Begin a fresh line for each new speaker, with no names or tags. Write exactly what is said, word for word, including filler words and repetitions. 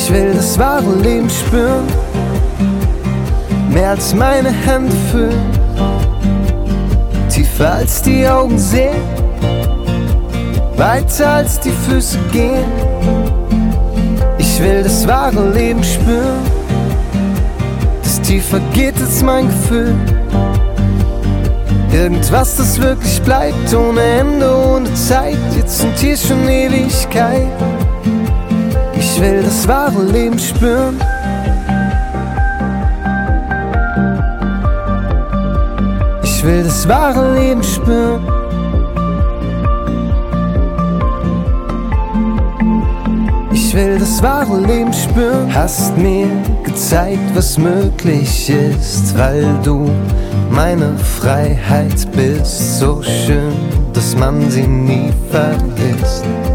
Ich will das wahre Leben spüren, mehr als meine Hände füllen, tiefer als die Augen sehen, weiter als die Füße gehen. Ich will das wahre Leben spüren, das tiefer geht als mein Gefühl. Irgendwas, das wirklich bleibt, ohne Ende, ohne Zeit, jetzt und hier schon Ewigkeit. Ich will das wahre Leben spüren. Ich will das wahre Leben spüren. Ich will das wahre Leben spüren. Hast mir gezeigt, was möglich ist, weil du meine Freiheit bist. So schön, dass man sie nie vergisst.